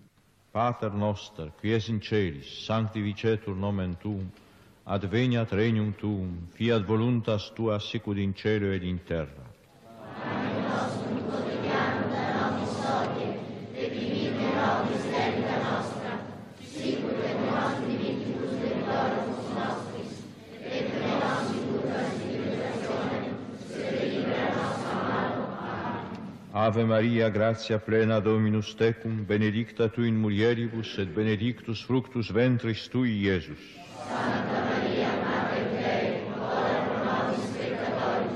Pater noster, qui es in celis, sanctificetur nomen tuum, adveniat regnum tuum, fiat voluntas tua sicut in cielo ed in terra. Panem nostrum quotidianum da nobis hodie, et dimitte nobis debita nostra, sicut et nos dimittibus debitoribus nostris, et ne nos inducas in tentationem, sed libera nos a malo. Amen. Ave Maria, gratia plena Dominus tecum, benedicta tu in mulieribus, et benedictus fructus ventris tui, Iesus. Santa Maria, Mater Dei, ora pro nobis peccatoribus,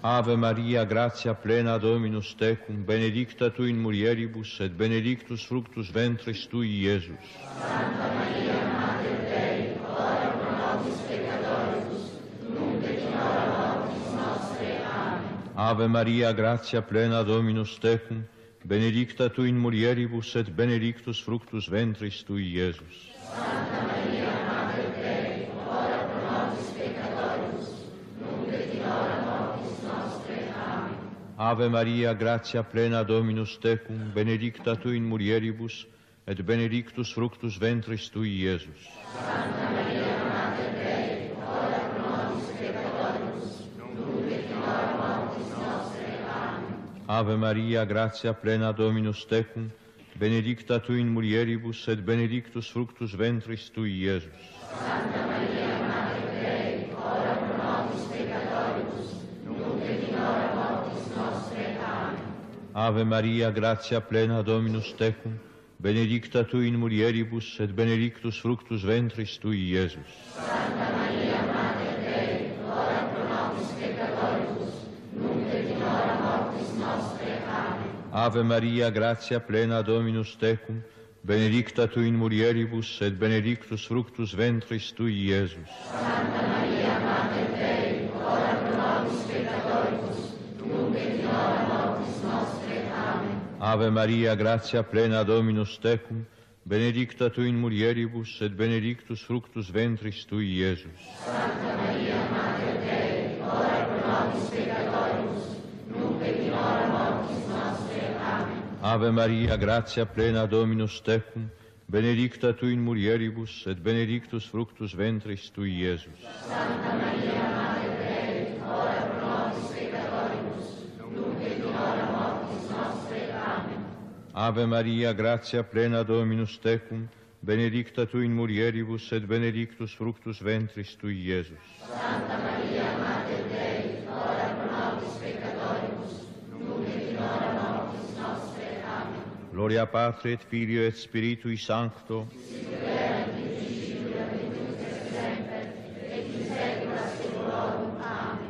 Ave Maria, gratia plena Dominus tecum, benedicta tu in mulieribus, et benedictus fructus ventris tui, Iesus. Santa Maria, Mater Dei, ora pro nobis peccatoribus, nunc et in hora mortis nostre. Amen. Ave Maria, gratia plena Dominus tecum, benedicta tu in mulieribus, et benedictus fructus ventris tui, Iesus. Santa Maria, Mater Dei, ora pro nobis peccatoribus, nunc et in hora mortis nostre. Amen. Ave Maria, gratia plena Dominus tecum, benedicta tu in mulieribus, et benedictus fructus ventris tui, Iesus. Santa Maria, Mater Dei, ora pro nobis peccatoribus, nunc et in hora mortis nostre. Amen. Ave Maria, gratia plena Dominus tecum, benedicta tu in mulieribus, et benedictus fructus ventris tui, Iesus. Santa Maria, Mater Dei, ora pro nobis peccatoribus, nunc et in hora mortis nostre. Amen. Ave Maria, gratia plena Dominus tecum, benedicta tu in mulieribus, et benedictus fructus ventris tui, Iesus. Santa Maria, Mater Dei, ora pro nobis peccatoribus, nunc et in hora mortis nostre. Amen. Ave Maria, gratia plena Dominus tecum, benedicta tu in mulieribus, et benedictus fructus ventris tui, Iesus. Santa Maria, Mater Dei, ora pro nobis peccatoribus, nunc et in hora mortis nostre. Amen. Ave Maria, gratia plena Dominus tecum, benedicta tu in mulieribus, et benedictus fructus ventris tui, Iesus. Santa Maria, Mater Dei, ora pro nobis peccatoribus, nunc et in hora mortis nostre. Amen. Ave Maria, gratia plena Dominus tecum, benedicta tu in mulieribus, et benedictus fructus ventris tui, Iesus. Santa Maria, Mater Dei, ora pro nobis peccatoribus, nunc et in hora mortis nostre. Amen. Ave Maria, gratia plena Dominus tecum, benedicta tu in mulieribus, et benedictus fructus ventris tui, Iesus. Santa Maria, Mater Dei, ora pro nobis peccatoribus, nunc et in hora mortis nostre. Amen. Gloria Patri et Filio et Spiritui Sancto. Sic erat in principio et nunc et semper, et in saecula saeculorum. Amen.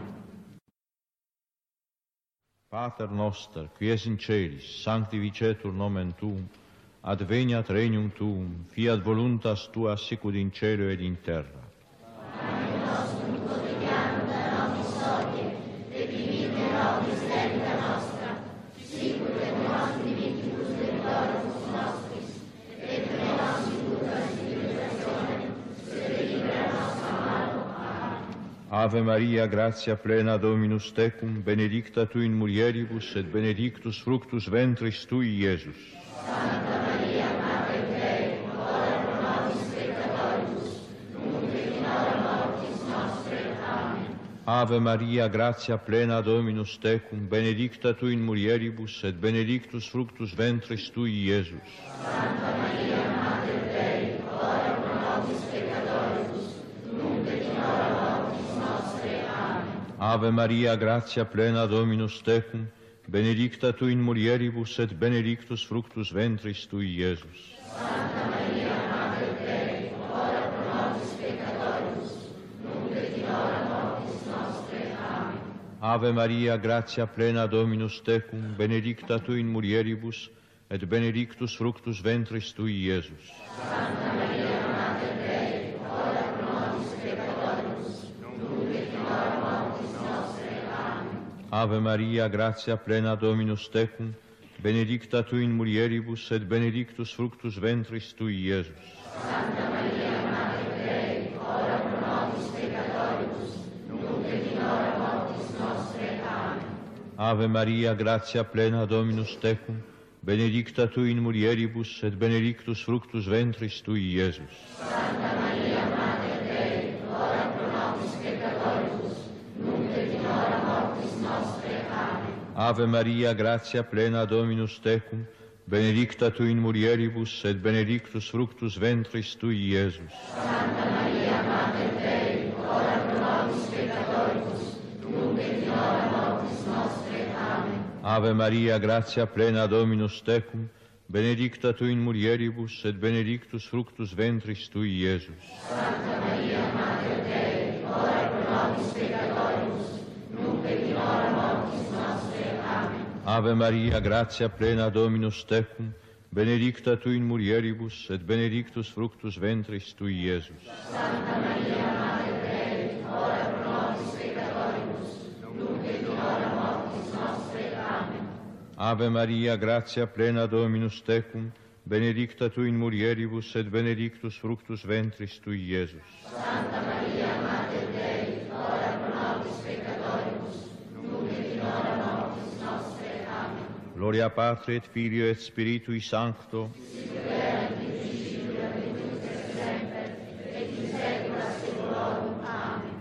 Pater noster, qui es in celis, sanctificetur nomen tuum, adveniat regnum tuum, fiat voluntas tua sicur in cielo ed in terra. Panem nostrum quotidianum da nobis hodie, et dimitte nobis debita nostra, sicur et nos dimittibus debitoribus nostris, et ne nos inducas in tentationem, sed libera nos a malo. Amen. Ave Maria, gratia plena Dominus tecum, benedicta tu in mulieribus, et benedictus fructus ventris tui, Iesus. Santa Maria, Mater Dei, ora pro nobis peccatoribus, nunc et in hora mortis nostre. Amen. Ave Maria, gratia plena Dominus tecum, benedicta tu in mulieribus, et benedictus fructus ventris tui, Iesus. Santa Maria, Mater Dei, ora pro nobis peccatoribus, nunc et in hora mortis nostre. Amen. Ave Maria, gratia plena Dominus tecum, benedicta tu in mulieribus, et benedictus fructus ventris tui, Iesus. Santa Maria, Mater Dei, ora pro nobis peccatoribus, nunc et in hora mortis nostre. Amen. Ave Maria, gratia plena Dominus tecum, benedicta tu in mulieribus, et benedictus fructus ventris tui, Iesus. Santa Maria, Mater Dei, ora pro nobis peccatoribus, nunc et in hora mortis nostre. Amen. Ave Maria, gratia plena Dominus tecum, benedicta tu in mulieribus, et benedictus fructus ventris tui, Iesus. Santa Maria, Mater Dei, ora pro nobis peccatoribus, nunc et in hora mortis nostre. Amen. Ave Maria, gratia plena Dominus tecum, benedicta tu in mulieribus, et benedictus fructus ventris tui, Iesus. Santa Maria, Mater Dei, ora pro nobis peccatoribus, nunc et in hora mortis nostre. Amen. Ave Maria, gratia plena Dominus tecum, benedicta tu in mulieribus, et benedictus fructus ventris tui, Iesus. Santa Maria, Mater Dei, ora pro nobis peccatoribus, nunc et in hora mortis nostre. Amen. Ave Maria, gratia plena Dominus tecum, benedicta tu in mulieribus, et benedictus fructus ventris tui, Iesus. Santa Maria, Mater Dei, ora pro nobis peccatoribus, nunc et in hora mortis Ave Maria, gratia plena Dominus tecum, benedicta tu in mulieribus, et benedictus fructus ventris tui, Iesus. Santa Maria, Mater Dei, ora pro nobis peccatoribus, nunc et in hora mortis nostre. Amen. Ave Maria, gratia plena Dominus tecum, benedicta tu in mulieribus, et benedictus fructus ventris tui, Iesus. Santa Maria, Mater Dei, ora pro nobis peccatoribus, nunc et in hora mortis nostre. Amen. Gloria Patri et Filio et Spiritui Sancto, sic erat in principio et nunc et semper, et in saecula saeculorum. Amen.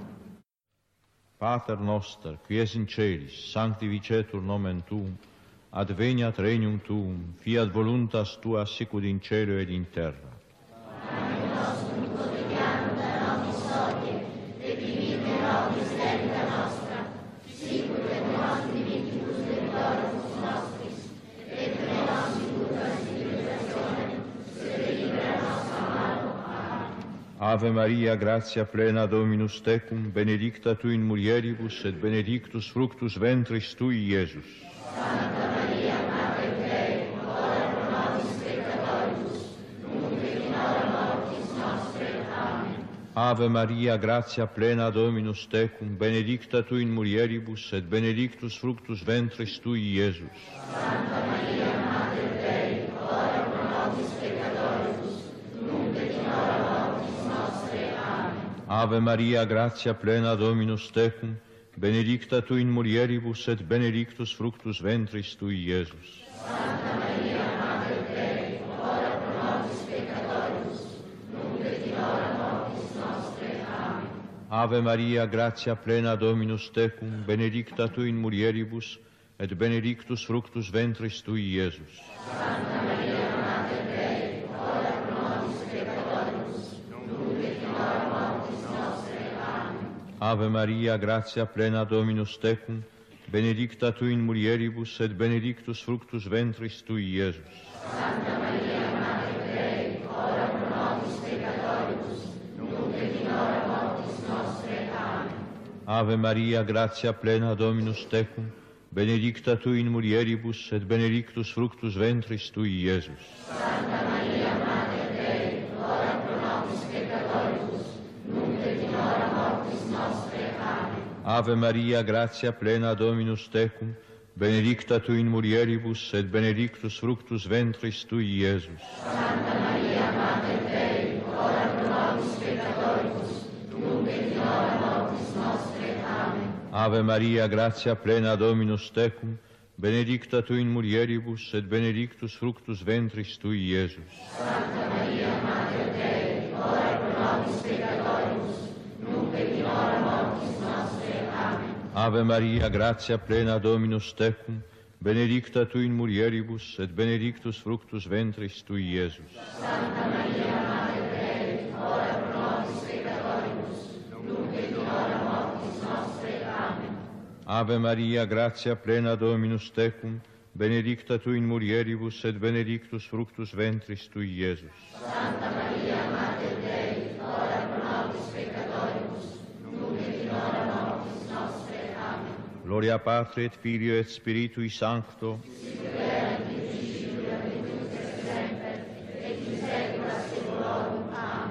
Pater noster, qui es in celis, sanctificetur nomen tuum, adveniat regnum tuum, fiat voluntas tua sicur in cielo ed in terra. Panem nostrum quotidianum da nobis hodie, et dimitte nobis debita nostra, sicur et nos dimittibus debitorum nostris, et ne nos inducas in tentationem, sed libera nos a malo. Amen. Ave Maria, gratia plena Dominus tecum, benedicta tu in mulieribus, et benedictus fructus ventris tui, Iesus. Santa Maria, Mater Dei, ora pro nobis peccatoribus, nunc et in hora mortis nostre. Amen. Ave Maria, gratia plena Dominus tecum, benedicta tu in mulieribus, et benedictus fructus ventris tui, Iesus. Santa Maria, Mater Dei, ora pro nobis peccatoribus, nunc et in hora mortis nostre. Amen. Ave Maria, gratia plena Dominus tecum, benedicta tu in mulieribus, et benedictus fructus ventris tui, Iesus. Santa Maria, Mater Dei, ora pro nobis peccatoribus, nunc et in hora mortis nostre. Amen. Ave Maria, gratia plena Dominus tecum, benedicta tu in mulieribus, et benedictus fructus ventris tui, Iesus. Santa Maria, Mater Dei, ora pro nobis peccatoribus, nunc et in hora mortis nostre. Amen. Ave Maria, gratia plena Dominus tecum, benedicta tu in mulieribus, et benedictus fructus ventris tui, Iesus. Santa Maria, Mater Dei, ora pro nobis peccatoribus, nunc et in hora mortis nostre. Amen. Ave Maria, gratia plena Dominus tecum, benedicta tu in mulieribus, et benedictus fructus ventris tui, Iesus. Santa Maria, Mater Dei, ora pro nobis peccatoribus, nunc et in hora mortis nostre. Amen. Ave Maria, gratia plena Dominus tecum, benedicta tu in mulieribus, et benedictus fructus ventris tui, Iesus. Santa Maria, Mater Dei, ora pro nobis peccatoribus, nunc et in hora mortis nostre. Amen. Ave Maria, gratia plena Dominus tecum, benedicta tu in mulieribus, et benedictus fructus ventris tui, Iesus. Santa Maria, Mater Dei, ora pro nobis peccatoribus, nunc et in hora mortis nostre. Amen. Ave Maria, gratia plena Dominus tecum, benedicta tu in mulieribus, et benedictus fructus ventris tui, Iesus. Santa Maria, Mater Dei, ora pro nobis peccatoribus, nunc et in hora mortis nostre. Amen. Ave Maria, gratia plena Dominus tecum, benedicta tu in mulieribus, et benedictus fructus ventris tui, Iesus. Santa Maria, Mater Dei, ora pro nobis peccatoribus, nunc et in hora mortis nostre. Amen. Gloria Patri et Filio et Spiritui Sancto, sic erat in principio et nunc et semper, et in saecula saeculorum.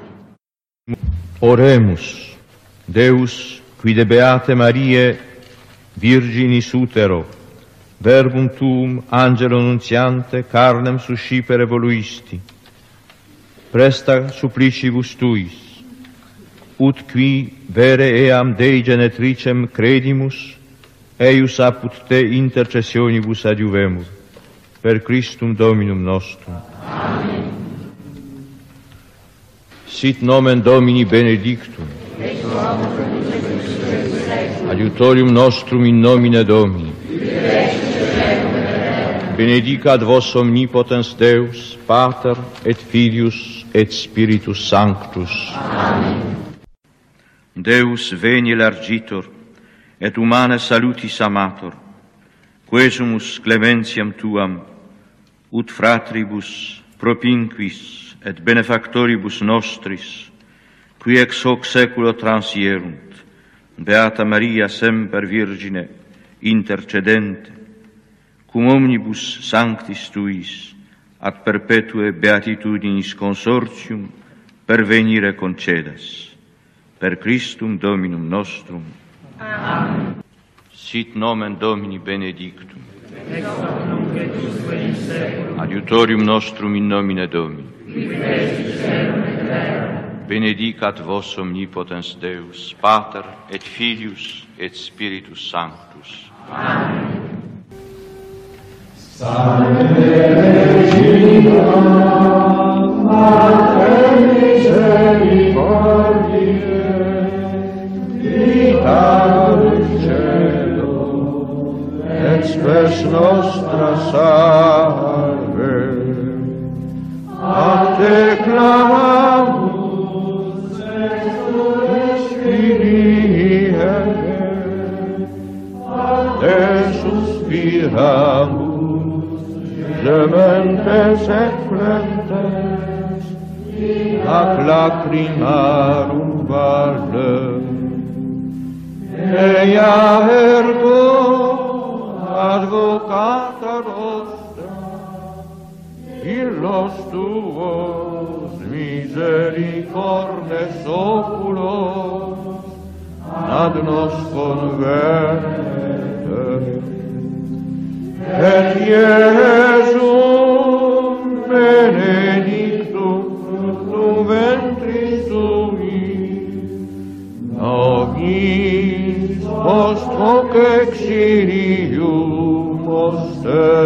Amen. Oremus. Deus, qui de Beate Mariae, Virginis utero, verbum tuum, angelo nuntiante, carnem suscipere voluisti, presta supplicibus tuis, ut qui vere eam Dei genetricem credimus, eius apud te intercessionibus adiuvemur, per Christum Dominum nostrum. Amen. Sit nomen Domini benedictum, adiutorium nostrum in nomine Domini, benedicat vos omnipotens Deus, Pater et Filius et Spiritus Sanctus. Amen. Deus veni largitor, et humane salutis amator, quesumus clementiam tuam, ut fratribus propinquis et benefactoribus nostris, qui ex hoc seculo transierunt, Beata Maria semper Virgine, intercedente, cum omnibus sanctis tuis, ad perpetue beatitudinis consortium, pervenire concedas. Per Christum Dominum nostrum. Amen. Sit nomen Domini benedictum. Ex hoc nunc et usque in saeculum. Adiutorium nostrum in nomine Domini. Qui feci caelum et terra. Benedicat vos omnipotens Deus, Pater et Filius et Spiritus Sanctus. Amen. Salve Regina, Mater misericordiae, vita dulcedo, et spes nostra salve. A te clamamus, ex Filii Eve, a te suspiramus, gementes et flentes, ac lacrimarum valle. Ea ergo advocata nostra, illos tuos misericordes oculos ad nos converte. Et Iesum benedictum fructum ventris tui, nobis post hoc exilium oster